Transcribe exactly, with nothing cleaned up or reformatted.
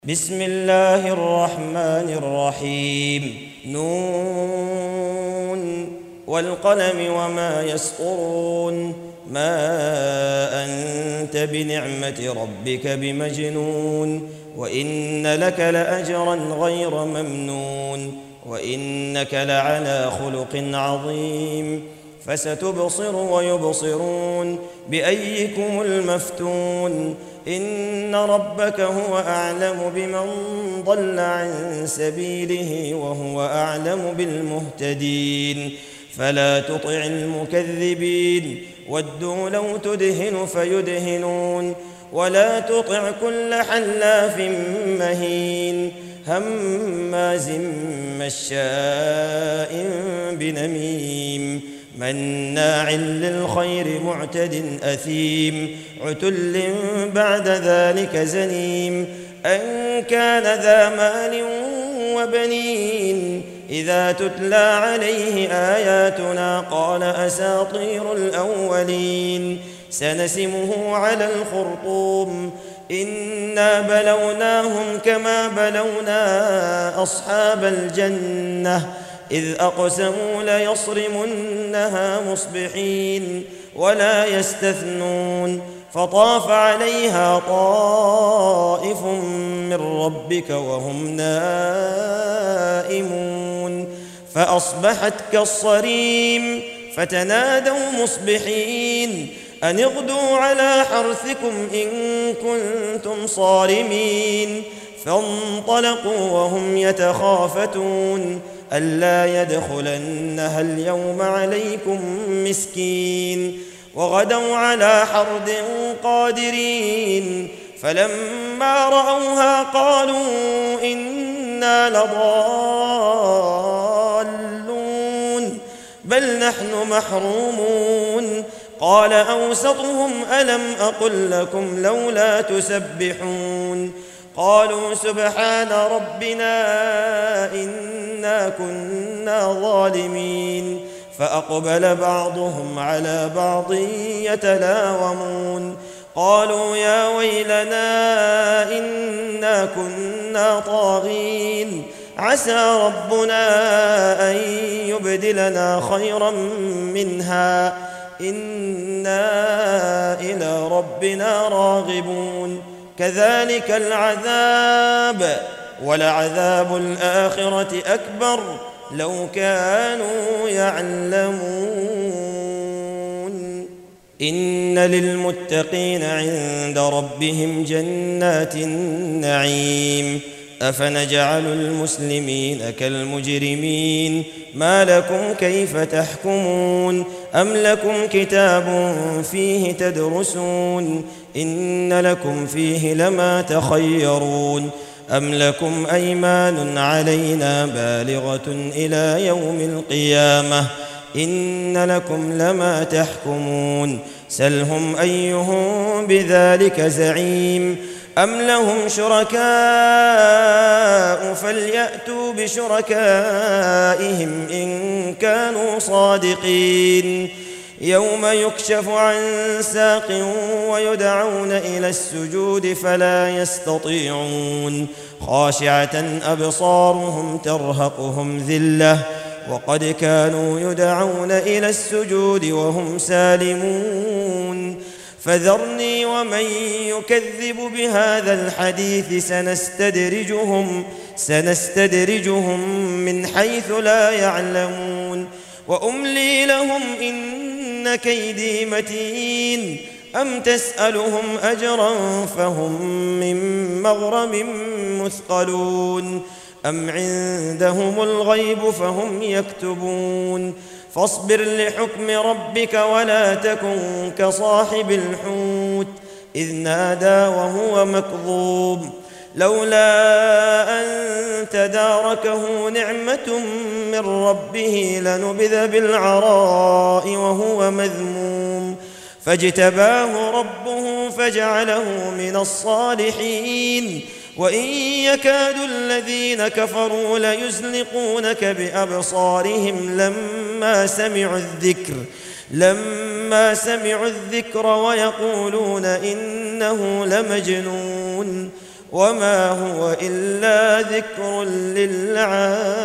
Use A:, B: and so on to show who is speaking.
A: بسم الله الرحمن الرحيم نون والقلم وما يسطرون ما أنت بنعمة ربك بمجنون وإن لك لأجرا غير ممنون وإنك لعلى خلق عظيم فستبصر ويبصرون بأيكم المفتون إن ربك هو أعلم بمن ضل عن سبيله وهو أعلم بالمهتدين فلا تطع المكذبين ودوا لو تدهن فيدهنون ولا تطع كل حلاف مهين هماز مشاء بنميم مناع للخير معتد أثيم عتل بعد ذلك زنيم أن كان ذا مال وبنين إذا تتلى عليه آياتنا قال أساطير الأولين سنسمه على الخرطوم إنا بلوناهم كما بلونا أصحاب الجنة إذ أقسموا ليصرمنها مصبحين ولا يستثنون فطاف عليها طائف من ربك وهم نائمون فأصبحت كالصريم فتنادوا مصبحين أن اغدوا على حرثكم إن كنتم صارمين فانطلقوا وهم يتخافتون ألا يدخلنها اليوم عليكم مسكين وغدوا على حرد قادرين فلما رأوها قالوا إنا لضالون بل نحن محرومون قال أوسطهم ألم أقل لكم لولا تسبحون قالوا سبحان ربنا إنا كنا ظالمين فأقبل بعضهم على بعض يتلاومون قالوا يا ويلنا إنا كنا طاغين عسى ربنا أن يبدلنا خيرا منها إنا إلى ربنا راغبون كذلك العذاب ولعذاب الآخرة أكبر لو كانوا يعلمون إن للمتقين عند ربهم جنات النعيم أفنجعل المسلمين كالمجرمين ما لكم كيف تحكمون أم لكم كتاب فيه تدرسون إن لكم فيه لما تخيرون أم لكم أيمان علينا بالغة إلى يوم القيامة إن لكم لما تحكمون سلهم أيهم بذلك زعيم أم لهم شركاء فليأتوا بشركائهم إن كانوا صادقين يوم يكشف عن ساق ويدعون إلى السجود فلا يستطيعون خاشعة أبصارهم ترهقهم ذلة وقد كانوا يدعون إلى السجود وهم سالمون فذرني ومن يكذب بهذا الحديث سنستدرجهم سنستدرجهم من حيث لا يعلمون وأملي لهم إن كيدي متين أم تسألهم أجرا فهم من مغرم مثقلون أم عندهم الغيب فهم يكتبون فاصبر لحكم ربك ولا تكن كصاحب الحوت إذ نادى وهو مكظوم لولا أن تداركه نعمة من ربه لنبذ بالعراء وهو مذموم فاجتباه ربه فجعله من الصالحين وإن يكاد الذين كفروا ليزلقونك بأبصارهم لما سمعوا الذكر لما سمعوا الذكر ويقولون إنه لمجنون وما هو إلا ذكر للعالمين.